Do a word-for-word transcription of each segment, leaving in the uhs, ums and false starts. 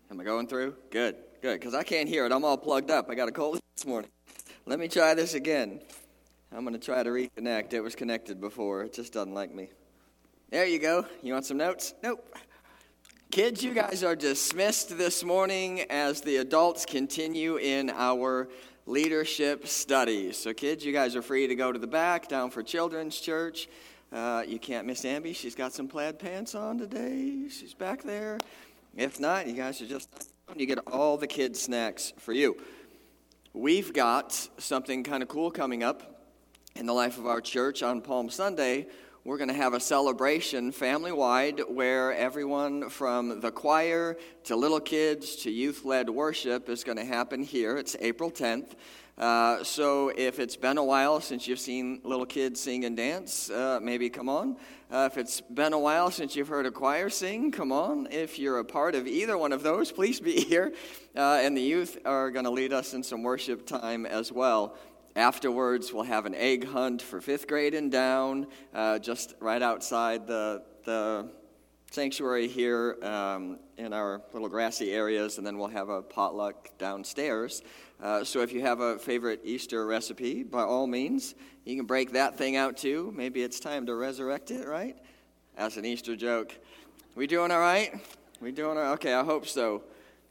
Am I going through? Good, good, because I can't hear it. I'm all plugged up. I got a cold this morning. Let me try this again. I'm going to try to reconnect. It was connected before. It just doesn't like me. There you go. You want some notes? Nope. Kids, you guys are dismissed this morning as the adults continue in our leadership studies. So kids, you guys are free to go to the back, down for children's church. Uh, you can't miss Ambi. She's got some plaid pants on today. She's back there. If not, you guys are just, you get all the kids' snacks for you. We've got something kind of cool coming up in the life of our church on Palm Sunday. We're going to have a celebration family-wide where everyone from the choir to little kids to youth-led worship is going to happen here. It's April tenth. Uh, so if it's been a while since you've seen little kids sing and dance, uh, maybe come on. Uh, if it's been a while since you've heard a choir sing, come on. If you're a part of either one of those, please be here. Uh, and the youth are going to lead us in some worship time as well. Afterwards, we'll have an egg hunt for fifth grade and down, uh, just right outside the the sanctuary here um, in our little grassy areas, and then we'll have a potluck downstairs. Uh, so if you have a favorite Easter recipe, by all means, you can break that thing out too. Maybe it's time to resurrect it, right? That's an Easter joke. We doing all right? We doing all right? Okay, I hope so.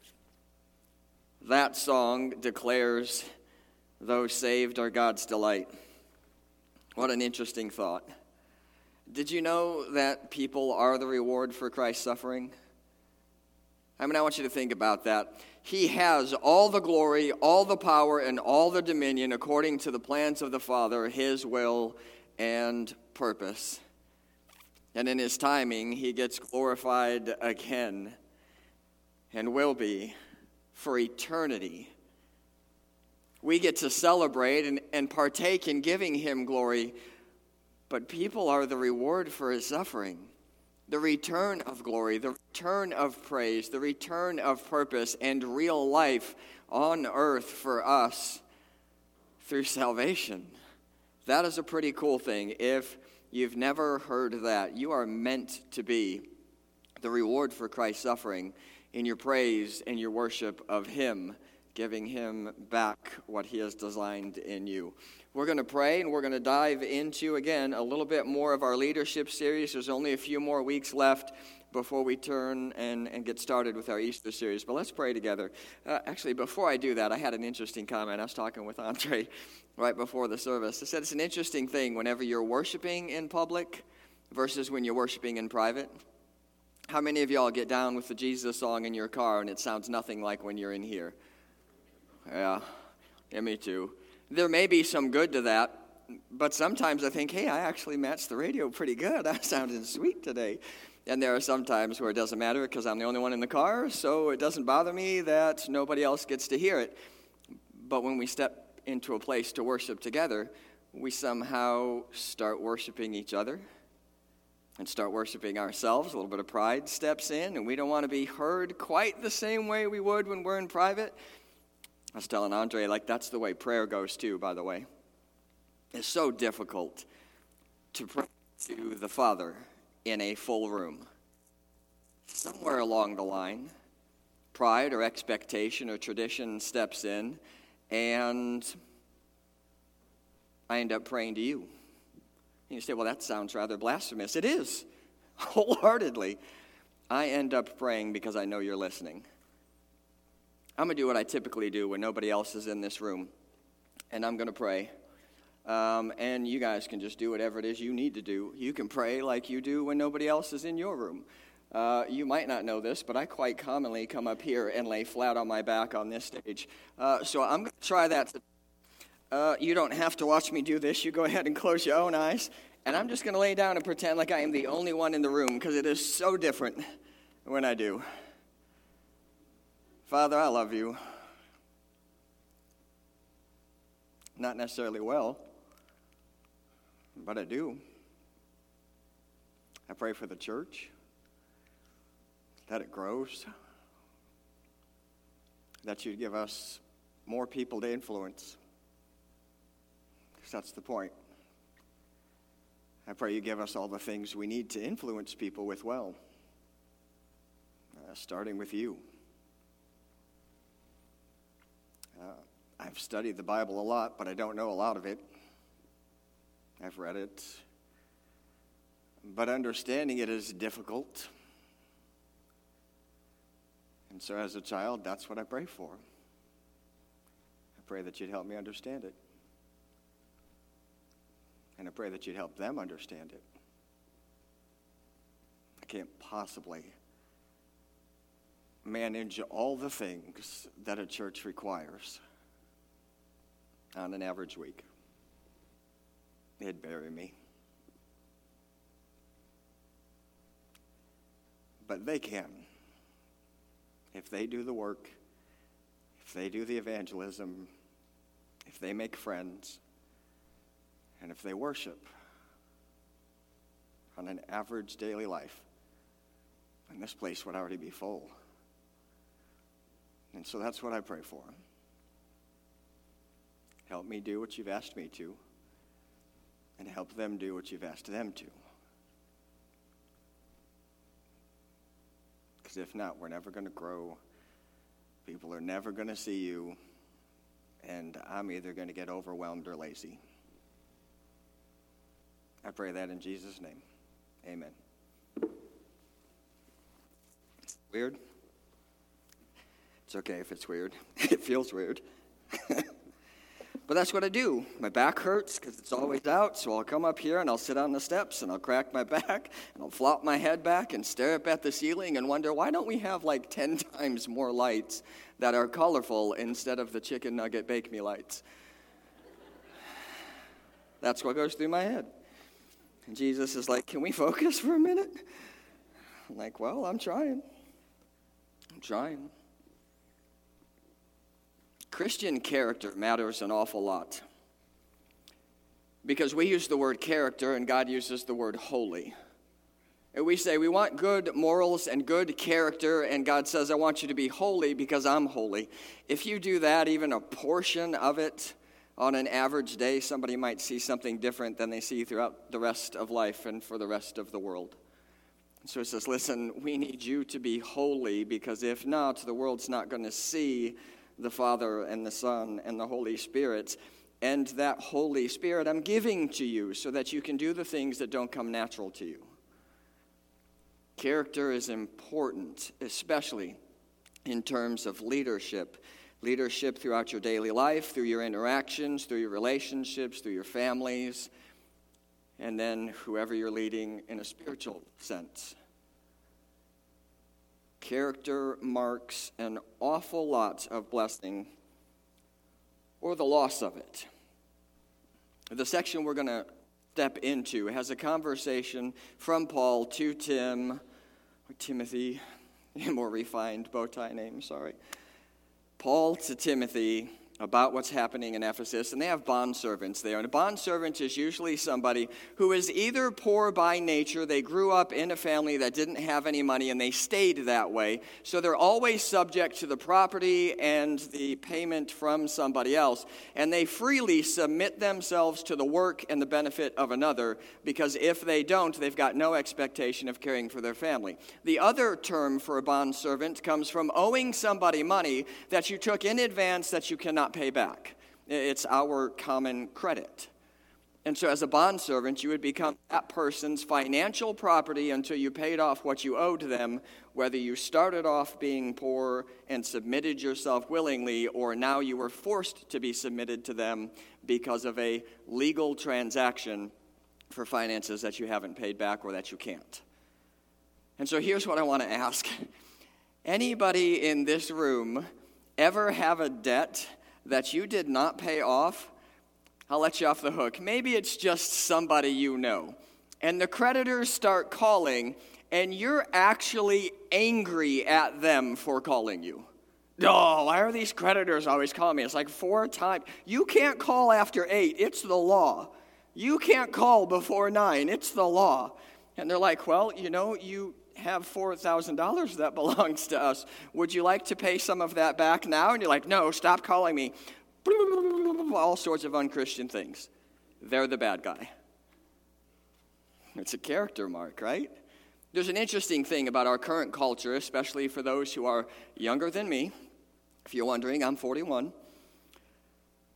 That song declares, "Those saved are God's delight." What an interesting thought. Did you know that people are the reward for Christ's suffering? I mean, I want you to think about that. He has all the glory, all the power, and all the dominion according to the plans of the Father, His will and purpose. And in His timing, He gets glorified again and will be for eternity. We get to celebrate and, and partake in giving Him glory, but people are the reward for His suffering. The return of glory, the return of praise, the return of purpose and real life on earth for us through salvation. That is a pretty cool thing. If you've never heard that, you are meant to be the reward for Christ's suffering in your praise and your worship of Him, giving Him back what He has designed in you. We're going to pray, and we're going to dive into, again, a little bit more of our leadership series. There's only a few more weeks left before we turn and, and get started with our Easter series. But let's pray together. Uh, actually, before I do that, I had an interesting comment. I was talking with Andre right before the service. I said it's an interesting thing whenever you're worshiping in public versus when you're worshiping in private. How many of y'all get down with the Jesus song in your car and it sounds nothing like when you're in here? Yeah, yeah, me too. There may be some good to that, but sometimes I think, hey, I actually matched the radio pretty good. I sounded sweet today. And there are some times where it doesn't matter because I'm the only one in the car, so it doesn't bother me that nobody else gets to hear it. But when we step into a place to worship together, we somehow start worshiping each other and start worshiping ourselves. A little bit of pride steps in, and we don't want to be heard quite the same way we would when we're in private. I was telling Andre, like, that's the way prayer goes, too, by the way. It's so difficult to pray to the Father in a full room. Somewhere along the line, pride or expectation or tradition steps in, and I end up praying to you. And you say, well, that sounds rather blasphemous. It is, wholeheartedly. I end up praying because I know you're listening. I'm going to do what I typically do when nobody else is in this room, and I'm going to pray. Um, and you guys can just do whatever it is you need to do. You can pray like you do when nobody else is in your room. Uh, you might not know this, but I quite commonly come up here and lay flat on my back on this stage. Uh, so I'm going to try that. Uh, you don't have to watch me do this. You go ahead and close your own eyes. And I'm just going to lay down and pretend like I am the only one in the room because it is so different when I do. Father, I love you. Not necessarily well, but I do. I pray for the church, that it grows, that you'd give us more people to influence, because that's the point. I pray you give us all the things we need to influence people with well, uh, starting with you. Uh, I've studied the Bible a lot, but I don't know a lot of it. I've read it. But understanding it is difficult. And so as a child, that's what I pray for. I pray that you'd help me understand it. And I pray that you'd help them understand it. I can't possibly manage all the things that a church requires on an average week. It'd bury me. But they can. If they do the work, if they do the evangelism, if they make friends, and if they worship on an average daily life, then this place would already be full. And so that's what I pray for. Help me do what you've asked me to, and help them do what you've asked them to. Because if not, we're never going to grow. People are never going to see you, and I'm either going to get overwhelmed or lazy. I pray that in Jesus' name. Amen. Weird? It's okay if it's weird. It feels weird. But that's what I do. My back hurts because it's always out, so I'll come up here and I'll sit on the steps and I'll crack my back and I'll flop my head back and stare up at the ceiling and wonder, why don't we have like ten times more lights that are colorful instead of the chicken nugget bake me lights? That's what goes through my head. And Jesus is like, can we focus for a minute? I'm like, well, I'm trying. I'm trying. Christian character matters an awful lot because we use the word character and God uses the word holy. And we say we want good morals and good character, and God says, I want you to be holy because I'm holy. If you do that, even a portion of it on an average day, somebody might see something different than they see throughout the rest of life and for the rest of the world. So it says, listen, we need you to be holy because if not, the world's not going to see the Father and the Son and the Holy Spirit. And that Holy Spirit I'm giving to you so that you can do the things that don't come natural to you. Character is important, especially in terms of leadership. Leadership throughout your daily life, through your interactions, through your relationships, through your families, and then whoever you're leading in a spiritual sense. Character marks an awful lot of blessing or the loss of it. The section we're going to step into has a conversation from Paul to Tim, or Timothy, more refined bow tie name, sorry. Paul to Timothy about what's happening in Ephesus, and they have bondservants there. And a bondservant is usually somebody who is either poor by nature, they grew up in a family that didn't have any money, and they stayed that way, so they're always subject to the property and the payment from somebody else, and they freely submit themselves to the work and the benefit of another, because if they don't, they've got no expectation of caring for their family. The other term for a bondservant comes from owing somebody money that you took in advance that you cannot pay back. It's our common credit. And so as a bondservant, you would become that person's financial property until you paid off what you owed them, whether you started off being poor and submitted yourself willingly, or now you were forced to be submitted to them because of a legal transaction for finances that you haven't paid back or that you can't. And so here's what I want to ask. Anybody in this room ever have a debt that you did not pay off? I'll let you off the hook. Maybe it's just somebody you know. And the creditors start calling, and you're actually angry at them for calling you. Oh, why are these creditors always calling me? It's like four times. You can't call after eight. It's the law. You can't call before nine. It's the law. And they're like, well, you know, you have four thousand dollars that belongs to us. Would you like to pay some of that back now? And you're like, no, stop calling me. All sorts of unchristian things. They're the bad guy. It's a character mark, right? There's an interesting thing about our current culture, especially for those who are younger than me. If you're wondering, I'm forty-one.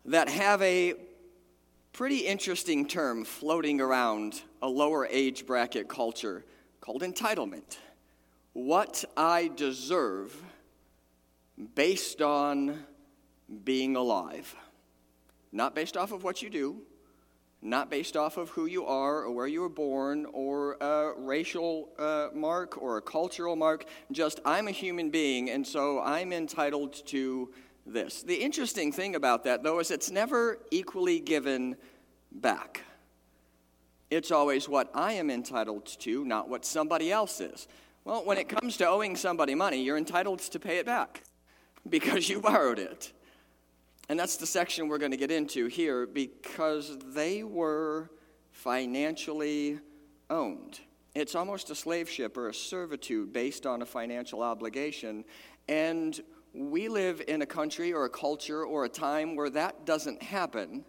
that have a pretty interesting term floating around a lower age bracket culture called entitlement. What I deserve based on being alive. Not based off of what you do, not based off of who you are or where you were born or a racial uh, mark or a cultural mark. Just, I'm a human being, and so I'm entitled to this. The interesting thing about that, though, is it's never equally given back. It's always what I am entitled to, not what somebody else is. Well, when it comes to owing somebody money, you're entitled to pay it back because you borrowed it. And that's the section we're going to get into here, because they were financially owned. It's almost a slave ship or a servitude based on a financial obligation. And we live in a country or a culture or a time where that doesn't happen.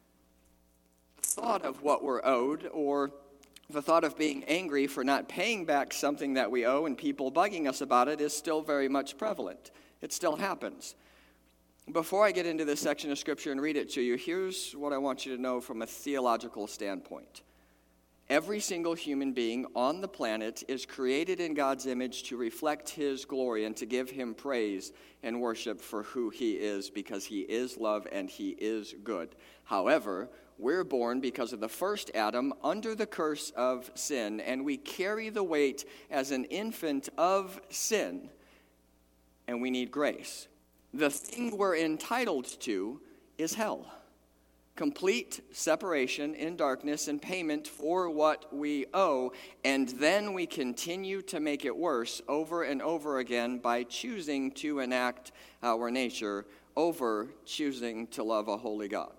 The thought of what we're owed, or the thought of being angry for not paying back something that we owe and people bugging us about it, is still very much prevalent. It still happens. Before I get into this section of Scripture and read it to you, here's what I want you to know from a theological standpoint. Every single human being on the planet is created in God's image to reflect His glory and to give Him praise and worship for who He is, because He is love and He is good. However, we're born because of the first Adam under the curse of sin, and we carry the weight as an infant of sin, and we need grace. The thing we're entitled to is hell. Complete separation in darkness and payment for what we owe, and then we continue to make it worse over and over again by choosing to enact our nature over choosing to love a holy God.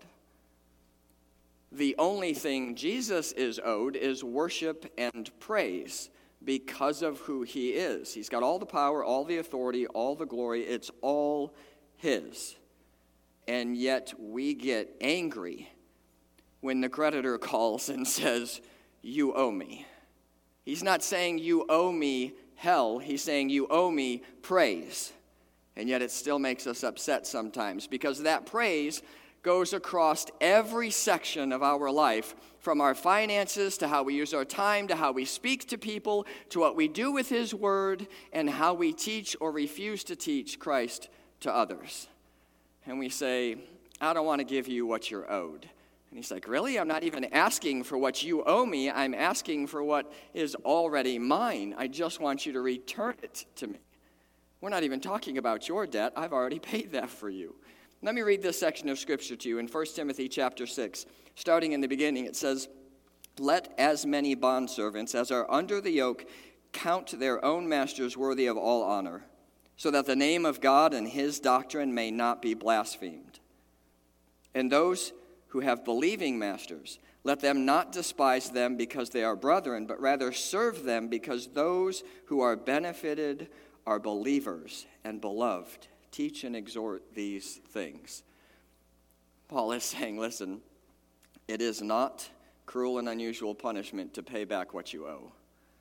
The only thing Jesus is owed is worship and praise, because of who He is. He's got all the power, all the authority, all the glory. It's all His. And yet we get angry when the creditor calls and says, "You owe me." He's not saying you owe me hell. He's saying you owe me praise. And yet it still makes us upset sometimes, because that praise goes across every section of our life, from our finances to how we use our time, to how we speak to people, to what we do with His Word, and how we teach or refuse to teach Christ to others. And we say, "I don't want to give you what you're owed." And He's like, "Really? I'm not even asking for what you owe me. I'm asking for what is already mine. I just want you to return it to me. We're not even talking about your debt. I've already paid that for you." Let me read this section of Scripture to you in First Timothy chapter six. Starting in the beginning, it says, "Let as many bondservants as are under the yoke count their own masters worthy of all honor, so that the name of God and His doctrine may not be blasphemed. And those who have believing masters, let them not despise them because they are brethren, but rather serve them, because those who are benefited are believers and beloved. Teach and exhort these things." Paul is saying, listen, it is not cruel and unusual punishment to pay back what you owe.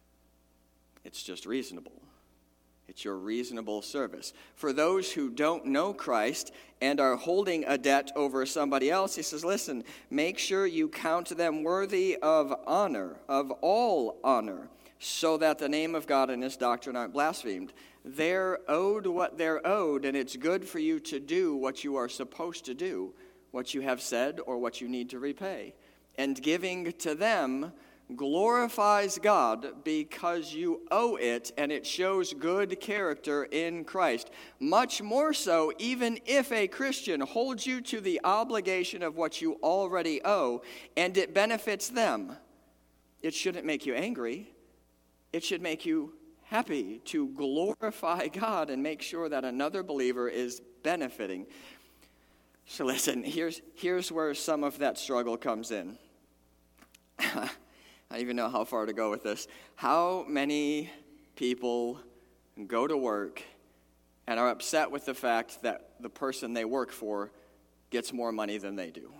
It's just reasonable. It's your reasonable service. For those who don't know Christ and are holding a debt over somebody else, he says, listen, make sure you count them worthy of honor, of all honor, so that the name of God and His doctrine aren't blasphemed. They're owed what they're owed, and it's good for you to do what you are supposed to do, what you have said or what you need to repay. And giving to them glorifies God because you owe it, and it shows good character in Christ. Much more so, even if a Christian holds you to the obligation of what you already owe, and it benefits them, it shouldn't make you angry. It should make you happy to glorify God and make sure that another believer is benefiting. So listen, here's, here's where some of that struggle comes in. I don't even know how far to go with this. How many people go to work and are upset with the fact that the person they work for gets more money than they do?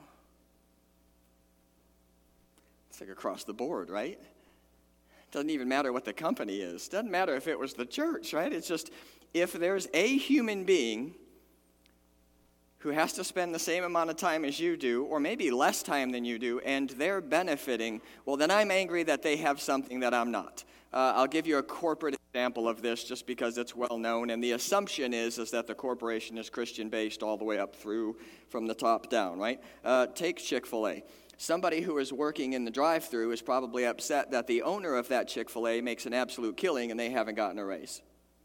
It's like across the board, right? Doesn't even matter what the company is. Doesn't matter if it was the church, right? It's just, if there's a human being who has to spend the same amount of time as you do, or maybe less time than you do, and they're benefiting, well, then I'm angry that they have something that I'm not. Uh, I'll give you a corporate example of this just because it's well known, and the assumption is, is that the corporation is Christian-based all the way up through from the top down, right? Uh, take Chick-fil-A. Somebody who is working in the drive-thru is probably upset that the owner of that Chick-fil-A makes an absolute killing and they haven't gotten a raise.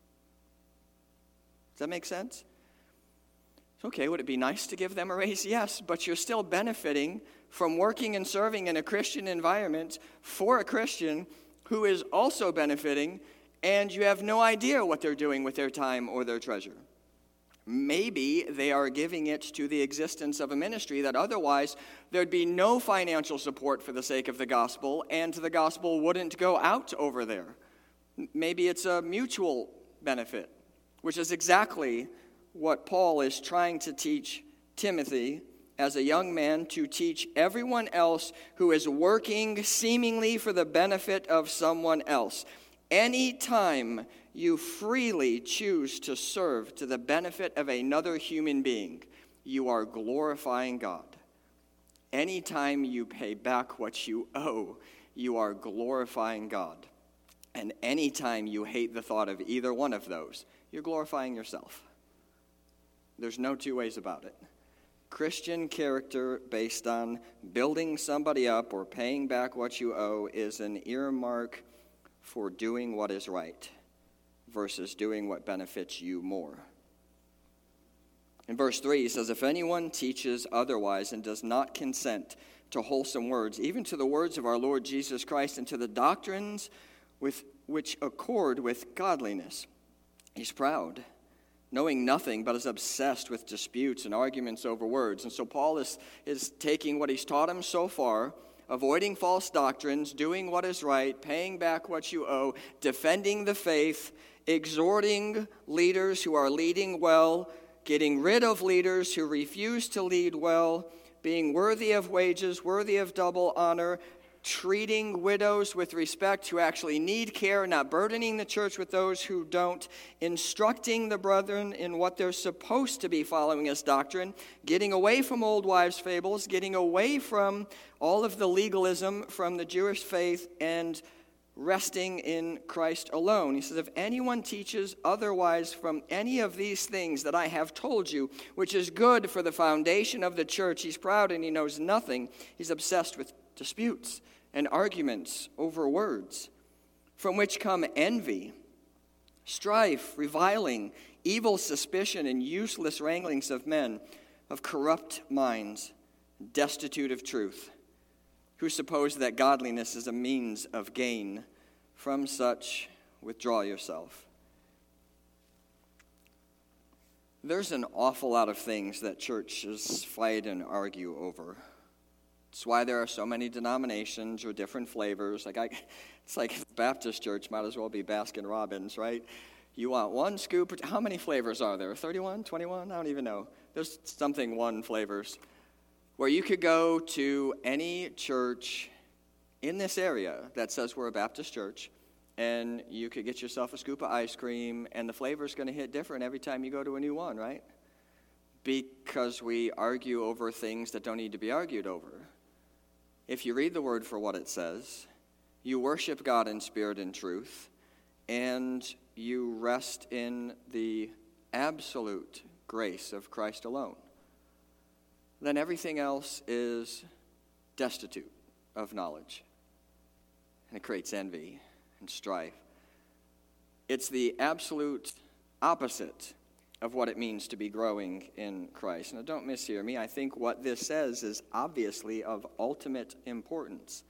Does that make sense? Okay, would it be nice to give them a raise? Yes, but you're still benefiting from working and serving in a Christian environment for a Christian who is also benefiting, and you have no idea what they're doing with their time or their treasure. Maybe they are giving it to the existence of a ministry that otherwise there'd be no financial support for the sake of the gospel, and the gospel wouldn't go out over there. Maybe it's a mutual benefit, which is exactly what Paul is trying to teach Timothy as a young man, to teach everyone else who is working seemingly for the benefit of someone else. Anytime you freely choose to serve to the benefit of another human being, you are glorifying God. Anytime you pay back what you owe, you are glorifying God. And anytime you hate the thought of either one of those, you're glorifying yourself. There's no two ways about it. Christian character based on building somebody up or paying back what you owe is an earmark for doing what is right versus doing what benefits you more. In verse three, he says, if anyone teaches otherwise and does not consent to wholesome words, even to the words of our Lord Jesus Christ and to the doctrines with which accord with godliness, he's proud, knowing nothing, but is obsessed with disputes and arguments over words. And so Paul is, is taking what he's taught him so far, avoiding false doctrines, doing what is right, paying back what you owe, defending the faith, exhorting leaders who are leading well, getting rid of leaders who refuse to lead well, being worthy of wages, worthy of double honor, treating widows with respect who actually need care, not burdening the church with those who don't, instructing the brethren in what they're supposed to be following as doctrine, getting away from old wives' fables, getting away from all of the legalism from the Jewish faith, and resting in Christ alone. He says, if anyone teaches otherwise from any of these things that I have told you, which is good for the foundation of the church, he's proud and he knows nothing. He's obsessed with disputes and arguments over words, from which come envy, strife, reviling, evil suspicion, and useless wranglings of men, of corrupt minds, destitute of truth, who suppose that godliness is a means of gain. From such, withdraw yourself. There's an awful lot of things that churches fight and argue over. It's why there are so many denominations or different flavors. Like I, it's like Baptist church might as well be Baskin Robbins, right? You want one scoop. How many flavors are there? thirty-one, twenty-one? I don't even know. There's something one flavors. Where you could go to any church in this area that says we're a Baptist church, and you could get yourself a scoop of ice cream, and the flavor's going to hit different every time you go to a new one, right? Because we argue over things that don't need to be argued over. If you read the word for what it says, you worship God in spirit and truth, and you rest in the absolute grace of Christ alone, then everything else is destitute of knowledge. And it creates envy and strife. It's the absolute opposite of what it means to be growing in Christ. Now, don't mishear me. I think what this says is obviously of ultimate importance.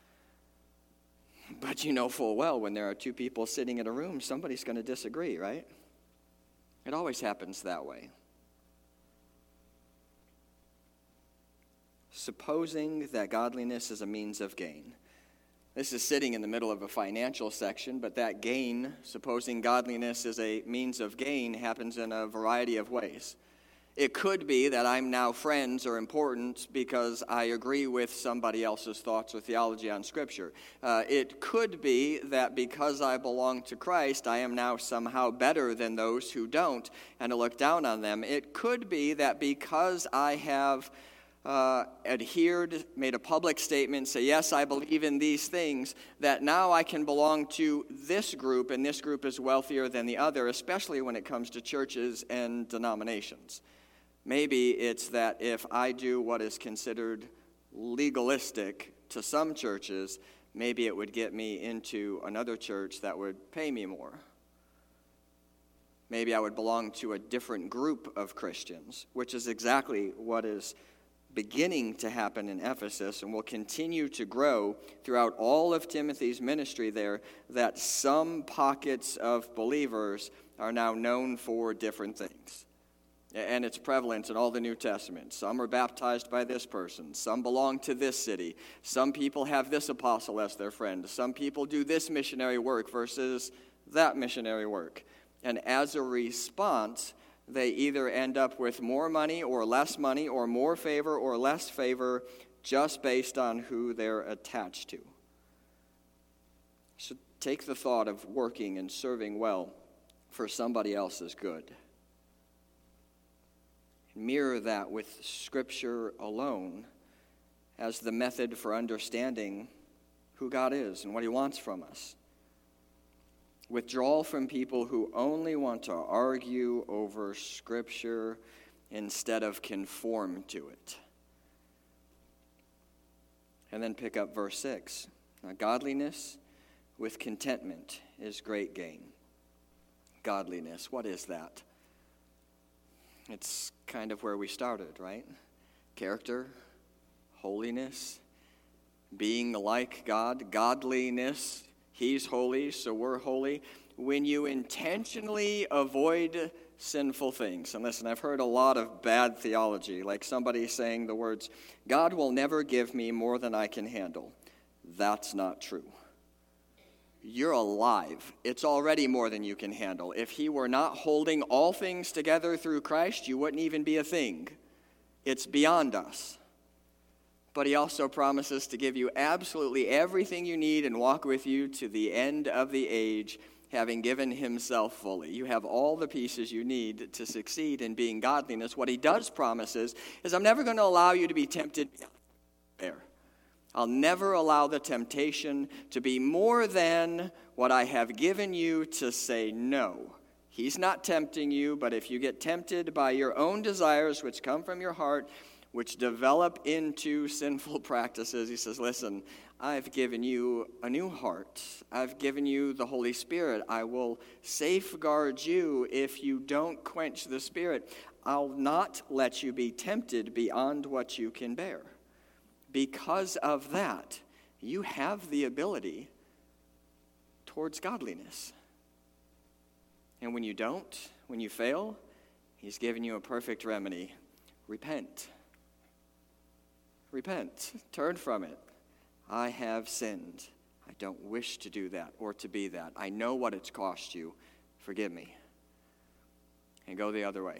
But you know full well when there are two people sitting in a room, somebody's going to disagree, right? It always happens that way. Supposing that godliness is a means of gain. This is sitting in the middle of a financial section, but that gain, supposing godliness is a means of gain, happens in a variety of ways. It could be that I'm now friends or important because I agree with somebody else's thoughts or theology on Scripture. Uh, it could be that because I belong to Christ, I am now somehow better than those who don't, and to look down on them. It could be that because I have uh, adhered, made a public statement, say, yes, I believe in these things, that now I can belong to this group, and this group is wealthier than the other, especially when it comes to churches and denominations. Maybe it's that if I do what is considered legalistic to some churches, maybe it would get me into another church that would pay me more. Maybe I would belong to a different group of Christians, which is exactly what is beginning to happen in Ephesus and will continue to grow throughout all of Timothy's ministry there, that some pockets of believers are now known for different things. And it's prevalent in all the New Testament. Some are baptized by this person. Some belong to this city. Some people have this apostle as their friend. Some people do this missionary work versus that missionary work. And as a response, they either end up with more money or less money or more favor or less favor just based on who they're attached to. So take the thought of working and serving well for somebody else's good. Mirror that with Scripture alone as the method for understanding who God is and what He wants from us. Withdraw from people who only want to argue over Scripture instead of conform to it. And then pick up verse six. Now, godliness with contentment is great gain. Godliness, what is that? It's kind of where we started, right? Character, holiness, being like God, godliness. He's holy, so we're holy. When you intentionally avoid sinful things. And listen, I've heard a lot of bad theology, like somebody saying the words, God will never give me more than I can handle. That's not true. You're alive. It's already more than you can handle. If He were not holding all things together through Christ, you wouldn't even be a thing. It's beyond us. But He also promises to give you absolutely everything you need and walk with you to the end of the age, having given Himself fully. You have all the pieces you need to succeed in being godliness. What He does promise is, is I'm never going to allow you to be tempted beyond bear. I'll never allow the temptation to be more than what I have given you to say no. He's not tempting you, but if you get tempted by your own desires, which come from your heart, which develop into sinful practices, He says, listen, I've given you a new heart. I've given you the Holy Spirit. I will safeguard you if you don't quench the Spirit. I'll not let you be tempted beyond what you can bear. Because of that, you have the ability towards godliness. And when you don't, when you fail, He's given you a perfect remedy. Repent. Repent. Turn from it. I have sinned. I don't wish to do that or to be that. I know what it's cost you. Forgive me. And go the other way.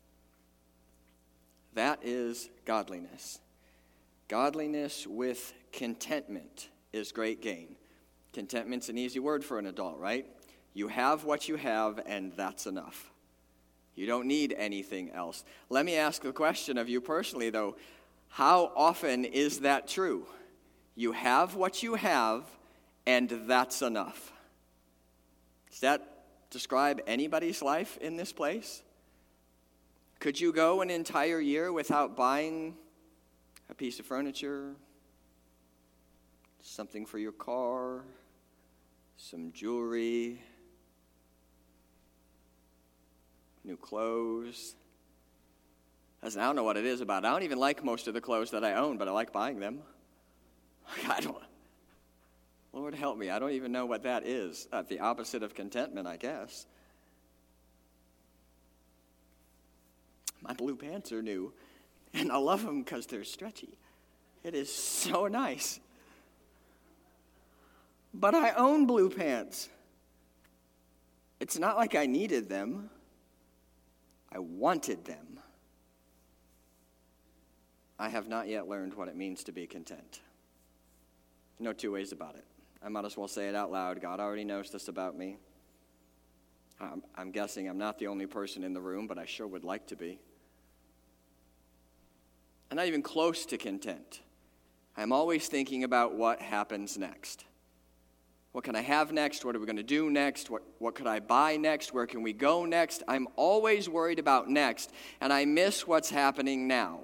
That is godliness. Godliness with contentment is great gain. Contentment's an easy word for an adult, right? You have what you have, and that's enough. You don't need anything else. Let me ask the question of you personally, though. How often is that true? You have what you have, and that's enough. Does that describe anybody's life in this place? Could you go an entire year without buying a piece of furniture, something for your car, some jewelry, new clothes? Listen, I don't know what it is about it. I don't even like most of the clothes that I own, but I like buying them. I don't, Lord help me, I don't even know what that is. Uh, the opposite of contentment, I guess. My blue pants are new. And I love them because they're stretchy. It is so nice. But I own blue pants. It's not like I needed them. I wanted them. I have not yet learned what it means to be content. No two ways about it. I might as well say it out loud. God already knows this about me. I'm, I'm guessing I'm not the only person in the room, but I sure would like to be. I'm not even close to content. I'm always thinking about what happens next. What can I have next? What are we going to do next? What, what could I buy next? Where can we go next? I'm always worried about next, and I miss what's happening now.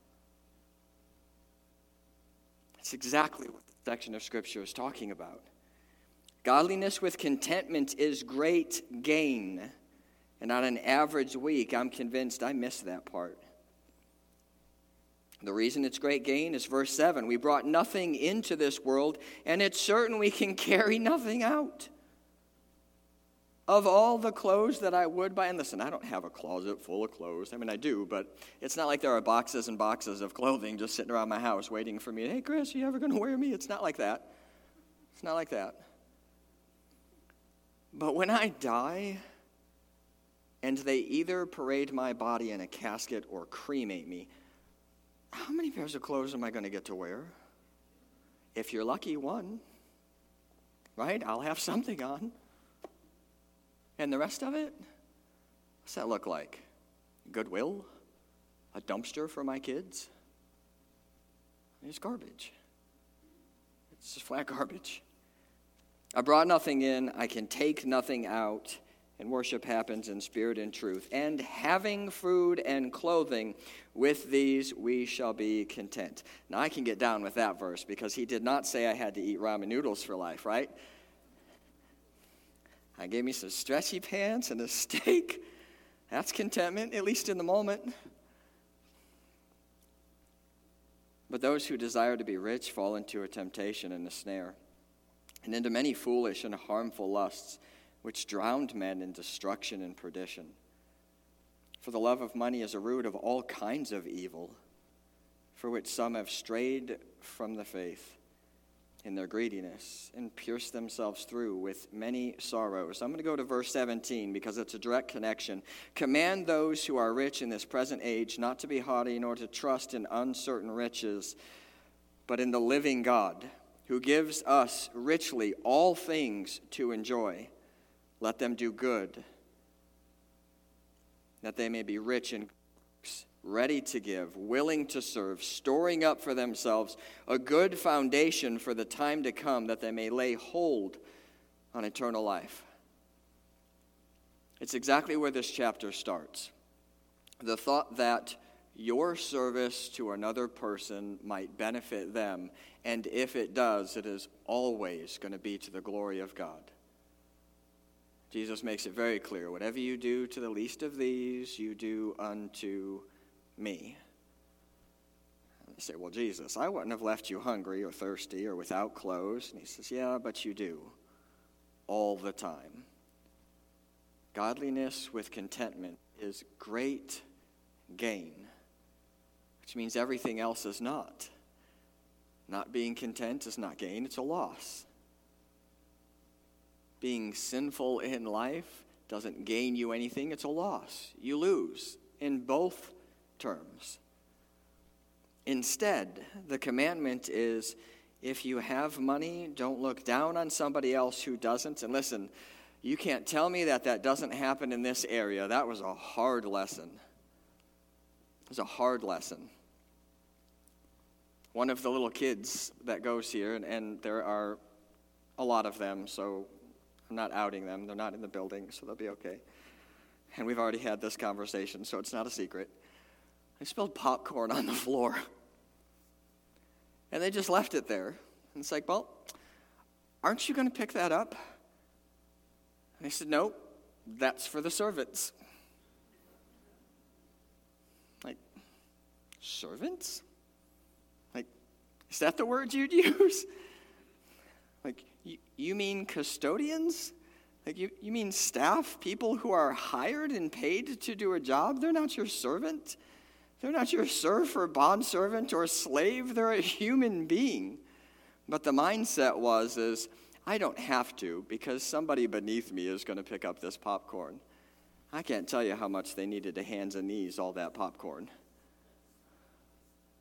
That's exactly what the section of Scripture is talking about. Godliness with contentment is great gain. And on an average week, I'm convinced I miss that part. The reason it's great gain is verse seven. We brought nothing into this world, and it's certain we can carry nothing out. Of all the clothes that I would buy, and listen, I don't have a closet full of clothes. I mean, I do, but it's not like there are boxes and boxes of clothing just sitting around my house waiting for me. Hey, Chris, are you ever going to wear me? It's not like that. It's not like that. But when I die, and they either parade my body in a casket or cremate me, how many pairs of clothes am I going to get to wear? If you're lucky, one. Right? I'll have something on. And the rest of it? What's that look like? Goodwill? A dumpster for my kids? It's garbage. It's just flat garbage. I brought nothing in, I can take nothing out, and worship happens in spirit and truth. And having food and clothing, with these we shall be content. Now I can get down with that verse because he did not say I had to eat ramen noodles for life, right? I gave me some stretchy pants and a steak. That's contentment, at least in the moment. But those who desire to be rich fall into a temptation and a snare, and into many foolish and harmful lusts, which drowned men in destruction and perdition. For the love of money is a root of all kinds of evil, for which some have strayed from the faith in their greediness and pierced themselves through with many sorrows. I'm going to go to verse seventeen because it's a direct connection. Command those who are rich in this present age not to be haughty nor to trust in uncertain riches, but in the living God, who gives us richly all things to enjoy. Let them do good, that they may be rich in works, ready to give, willing to serve, storing up for themselves a good foundation for the time to come, that they may lay hold on eternal life. It's exactly where this chapter starts. The thought that your service to another person might benefit them, and if it does, it is always going to be to the glory of God. Jesus makes it very clear, whatever you do to the least of these, you do unto me. And they say, well, Jesus, I wouldn't have left you hungry or thirsty or without clothes. And he says, yeah, but you do, all the time. Godliness with contentment is great gain, which means everything else is not. Not being content is not gain, it's a loss. Being sinful in life doesn't gain you anything, it's a loss. You lose in both terms. Instead, the commandment is, if you have money, don't look down on somebody else who doesn't. And listen, you can't tell me that that doesn't happen in this area. That was a hard lesson. It was a hard lesson. One of the little kids that goes here, and, and there are a lot of them, so I'm not outing them. They're not in the building, so they'll be okay. And we've already had this conversation, so it's not a secret. They spilled popcorn on the floor. And they just left it there. And it's like, well, aren't you going to pick that up? And they said, no, that's for the servants. Like, servants? Like, is that the word you'd use? Like, you, you mean custodians? Like, you, you mean staff, people who are hired and paid to do a job? They're not your servant. They're not your serf or bondservant or slave. They're a human being. But the mindset was, is, I don't have to because somebody beneath me is going to pick up this popcorn. I can't tell you how much they needed to hands and knees all that popcorn.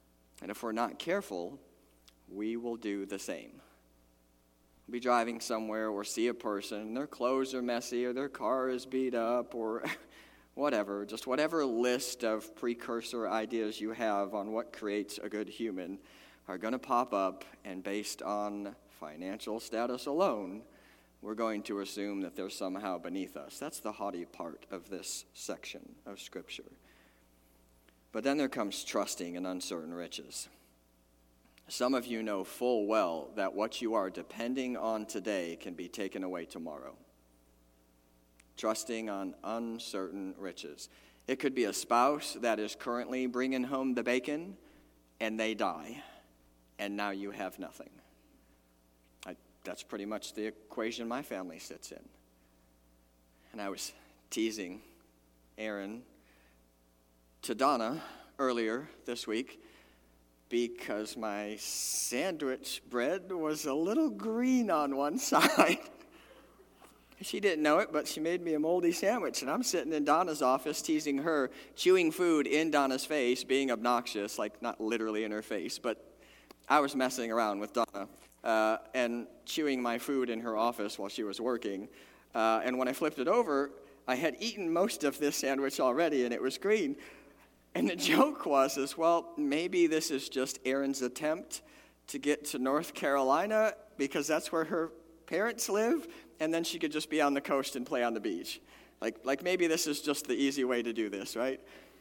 And if we're not careful, we will do the same. We'll be driving somewhere or see a person, and their clothes are messy or their car is beat up or whatever, just whatever list of precursor ideas you have on what creates a good human are going to pop up, and based on financial status alone, we're going to assume that they're somehow beneath us. That's the haughty part of this section of Scripture. But then there comes trusting in uncertain riches. Some of you know full well that what you are depending on today can be taken away tomorrow. Trusting on uncertain riches. It could be a spouse that is currently bringing home the bacon, and they die, and now you have nothing. I, that's pretty much the equation my family sits in. And I was teasing Aaron to Donna earlier this week because my sandwich bread was a little green on one side. She didn't know it, but she made me a moldy sandwich, and I'm sitting in Donna's office teasing her, chewing food in Donna's face, being obnoxious, like not literally in her face, but I was messing around with Donna uh, and chewing my food in her office while she was working. Uh, and when I flipped it over, I had eaten most of this sandwich already, and it was green. And the joke was, is, well, maybe this is just Erin's attempt to get to North Carolina because that's where her parents live, and then she could just be on the coast and play on the beach. Like, like maybe this is just the easy way to do this, right?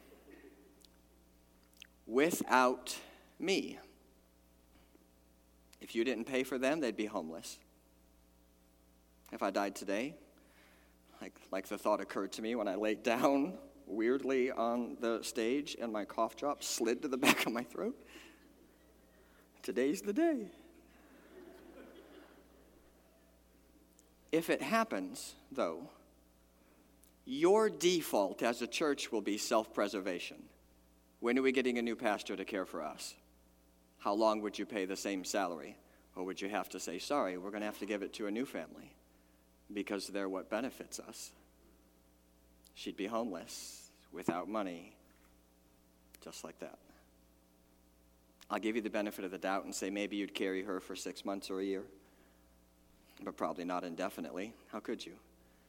Without me. If you didn't pay for them, they'd be homeless. If I died today, like, like the thought occurred to me when I laid down weirdly on the stage and my cough drop slid to the back of my throat. Today's the day. If it happens, though, your default as a church will be self-preservation. When are we getting a new pastor to care for us? How long would you pay the same salary? Or would you have to say, sorry, we're going to have to give it to a new family because they're what benefits us? She'd be homeless, without money, just like that. I'll give you the benefit of the doubt and say maybe you'd carry her for six months or a year, but probably not indefinitely. How could you?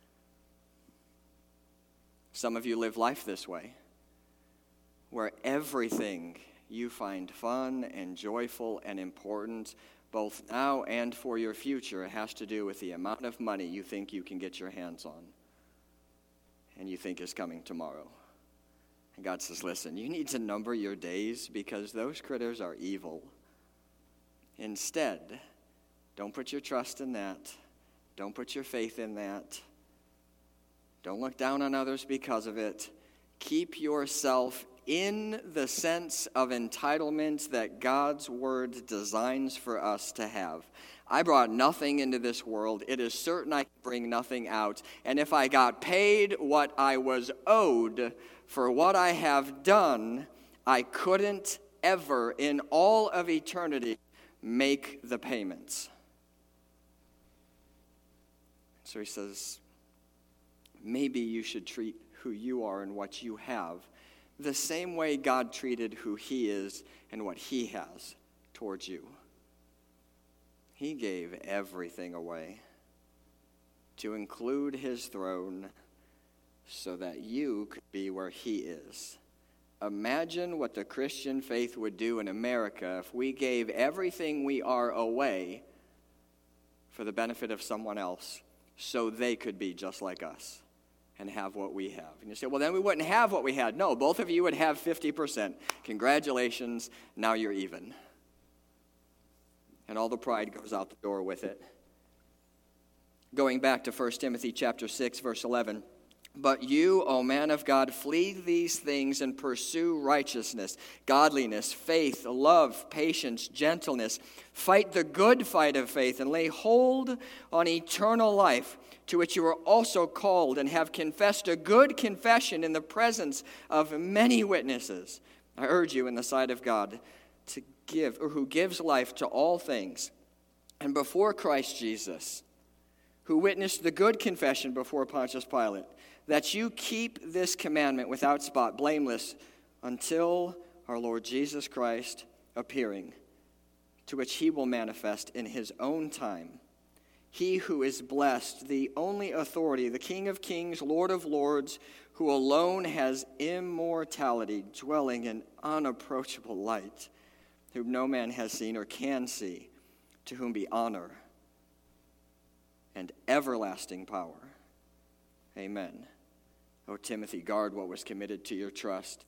Some of you live life this way, where everything you find fun and joyful and important, both now and for your future, has to do with the amount of money you think you can get your hands on and you think is coming tomorrow. And God says, listen, you need to number your days because those critters are evil. Instead, don't put your trust in that. Don't put your faith in that. Don't look down on others because of it. Keep yourself in the sense of entitlement that God's word designs for us to have. I brought nothing into this world. It is certain I can bring nothing out. And if I got paid what I was owed for what I have done, I couldn't ever in all of eternity make the payments. So he says, maybe you should treat who you are and what you have the same way God treated who he is and what he has towards you. He gave everything away to include his throne so that you could be where he is. Imagine what the Christian faith would do in America if we gave everything we are away for the benefit of someone else so they could be just like us and have what we have. And you say, well, then we wouldn't have what we had. No, both of you would have fifty percent. Congratulations, now you're even. And all the pride goes out the door with it. Going back to First Timothy chapter six, verse eleven. But you, O man of God, flee these things and pursue righteousness, godliness, faith, love, patience, gentleness. Fight the good fight of faith and lay hold on eternal life, to which you are also called and have confessed a good confession in the presence of many witnesses. I urge you in the sight of God to give, or who gives life to all things, and before Christ Jesus, who witnessed the good confession before Pontius Pilate, that you keep this commandment without spot, blameless, until our Lord Jesus Christ appearing, to which he will manifest in his own time. He who is blessed, the only authority, the King of kings, Lord of lords, who alone has immortality, dwelling in unapproachable light, whom no man has seen or can see, to whom be honor and everlasting power. Amen. O Timothy, guard what was committed to your trust.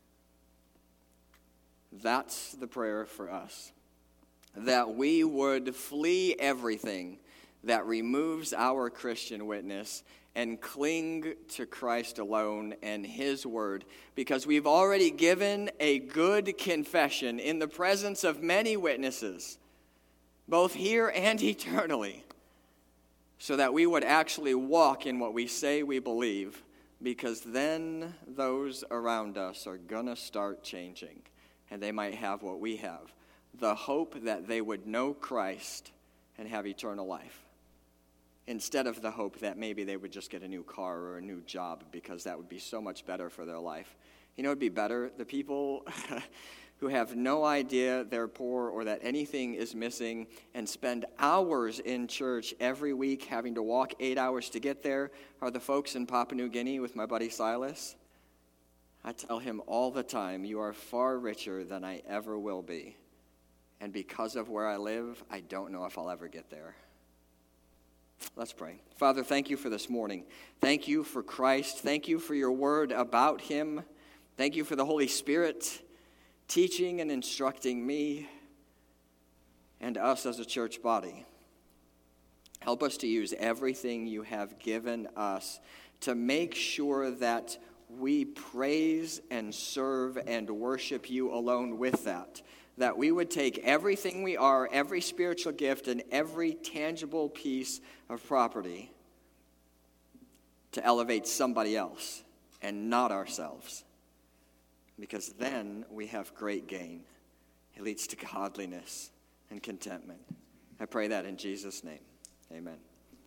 That's the prayer for us, that we would flee everything that removes our Christian witness and cling to Christ alone and his word, because we've already given a good confession in the presence of many witnesses, both here and eternally, so that we would actually walk in what we say we believe, because then those around us are going to start changing, and they might have what we have, the hope that they would know Christ and have eternal life, instead of the hope that maybe they would just get a new car or a new job, because that would be so much better for their life. You know what would be better? The people who have no idea they're poor or that anything is missing and spend hours in church every week having to walk eight hours to get there are the folks in Papua New Guinea with my buddy Silas. I tell him all the time, you are far richer than I ever will be. And because of where I live, I don't know if I'll ever get there. Let's pray. Father, thank you for this morning. Thank you for Christ. Thank you for your word about him. Thank you for the Holy Spirit teaching and instructing me and us as a church body. Help us to use everything you have given us to make sure that we praise and serve and worship you alone with that. That we would take everything we are, every spiritual gift, and every tangible piece of property to elevate somebody else and not ourselves. Because then we have great gain. It leads to godliness and contentment. I pray that in Jesus' name. Amen.